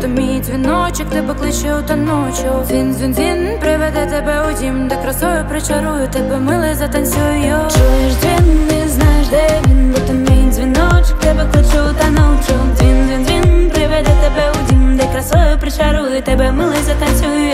то мій дзвіночок тебе кличе у таночок. Дзвін, дзвін, дзвін, приведе тебе у дім, де красою причарую тебе, милий, затанцюю. Чуєш дзвін, не знаєш, де він, бо то мій дзвіночок тебе кличе у таночок. Дзвін, дзвін, дзвін, приведе тебе у дім, де красою причарую тебе, милий, затанцюю.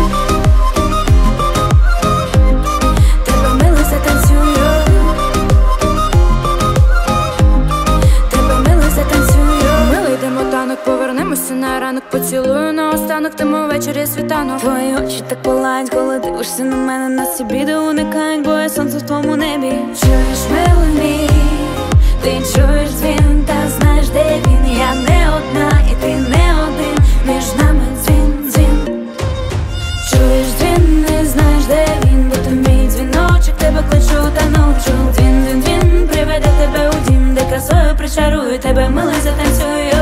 Повернемося на ранок, поцілую наостанок, тому ввечері світанок. Твої очі так палають, коли дивишся на мене. Нас ці біди уникають, бо я сонце в твоєму небі. Чуєш, милий мій, ти чуєш дзвін, та знаєш, де він. Я не одна і ти не один, між нами дзвін, дзвін. Чуєш дзвін, не знаєш, де він, бо то мій дзвіночок тебе кличе у таночок. Дзвін, дзвін, дзвін, приведе тебе у дім, де красою причарую тебе, милий, затанцюю.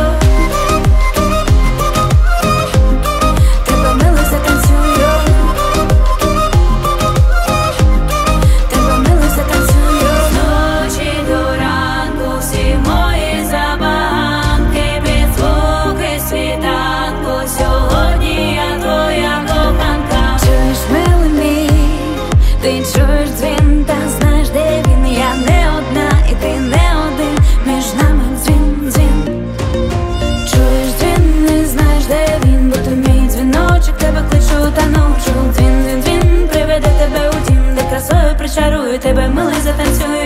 Ти чуєш дзвін, та знаєш, де він. Я не одна і ти не один, між нами дзвін, дзвін. Чуєш дзвін, не знаєш, де він, бо то мій дзвіночок тебе кличе у таночок. Дзвін, дзвін, дзвін, приведе тебе у дім, де красою причарую тебе, милий, затанцюю.